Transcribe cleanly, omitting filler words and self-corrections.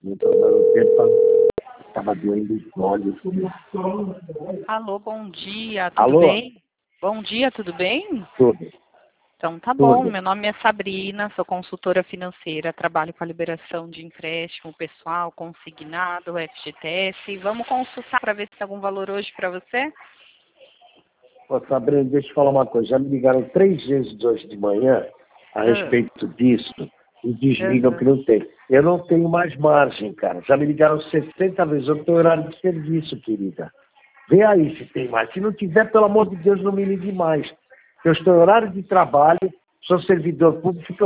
Não estou dando tempo, estava doendo os olhos. Alô, bom dia, tudo Alô? bem? Bom dia, tudo bem? Tudo. Então tá bom, Tudo. meu nome é Sabrina, sou consultora financeira, trabalho com a liberação de empréstimo pessoal, consignado, FGTS. Vamos consultar para ver se tem algum valor hoje para você? Ô, Sabrina, deixa eu falar uma coisa. Já me ligaram 3 vezes hoje de manhã a respeito disso e desligam que não tem. Eu não tenho mais margem, cara. Já me ligaram 60 vezes. Eu estou em horário de serviço, querida. Vê aí se tem mais. Se não tiver, pelo amor de Deus, não me ligue mais. Eu estou em horário de trabalho, sou servidor público,